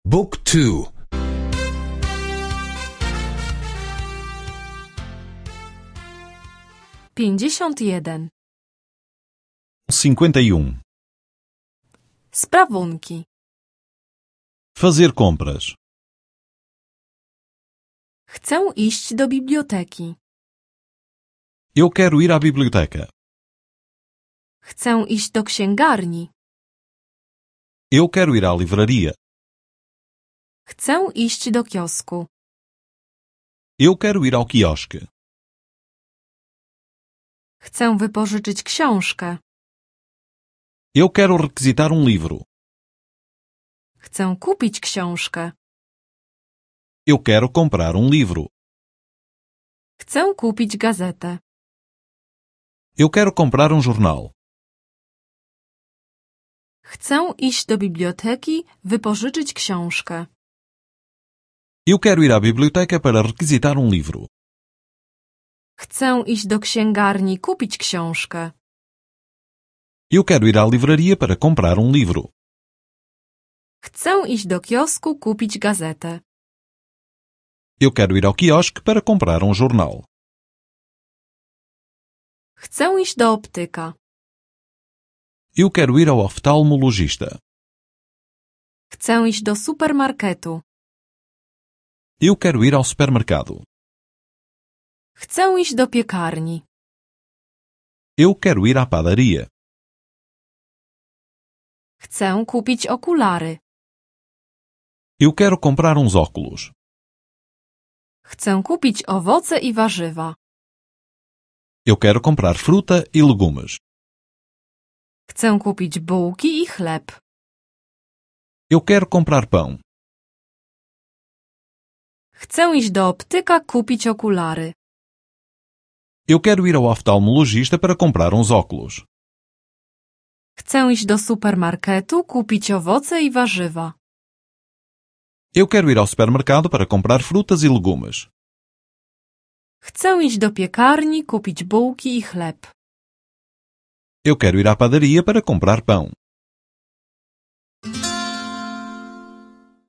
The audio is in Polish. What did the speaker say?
Book 2. 51. 51. Sprawunki. Fazer compras. Chcę iść do biblioteki. Eu quero ir à biblioteca. Chcę iść do księgarni. Eu quero ir à livraria. Chcę iść do kiosku. Eu quero ir ao quiosque. Chcę wypożyczyć książkę. Eu quero requisitar livro. Chcę kupić książkę. Eu quero comprar livro. Chcę kupić gazetę. Eu quero comprar jornal. Chcę iść do biblioteki, wypożyczyć książkę. Eu quero ir à biblioteca para requisitar livro. Chcę iść do księgarni, kupić książkę. Eu quero ir à livraria para comprar livro. Chcę iść do kiosku, kupić gazetę. Eu quero ir ao quiosque para comprar jornal. Chcę iść do optyka. Eu quero ir ao oftalmologista. Chcę iść do supermarketu. Eu quero ir ao supermercado. Chcę iść do piekarni. Eu quero ir à padaria. Chcę kupić okulary. Eu quero comprar óculos. Chcę kupić owoce i warzywa. Eu quero comprar fruta e legumes. Chcę kupić bułki i chleb. Eu quero comprar pão. Chcę iść do optyka, kupić okulary. Eu quero ir ao oftalmologista para comprar óculos. Chcę iść do supermarketu, kupić owoce i warzywa. Eu quero ir ao supermercado para comprar frutas e legumes. Chcę iść do piekarni, kupić bułki i chleb. Eu quero ir à padaria para comprar pão.